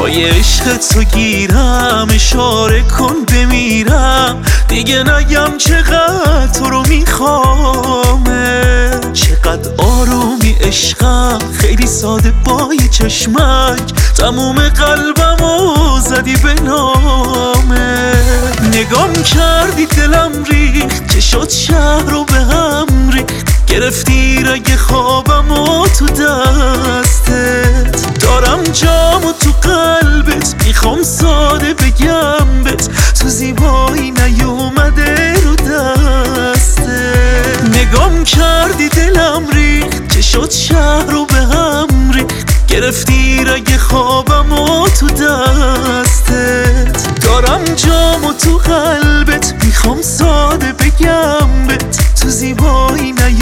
پای عشق تو گیرم، اشاره کن بمیرم، دیگه نگم چقدر تو رو میخوامه. چقدر آرومی عشقم، خیلی ساده با یه چشمک تموم قلبمو زدی به نامه. نگام کردی دلم ریخت، چه شد شهر رو به هم ریخت، گرفتی رگ خوابمو تو دستت. دارم جامو تو قلبت، میخوام ساده بگم بهت، تو زیبایی نیومده رو دستت. نگام کردی دلم ریخت، چه شد شهر رو به هم ریخت، گرفتی رگ خوابمو تو دستت. دارم جامو تو قلبت، میخوام ساده بگم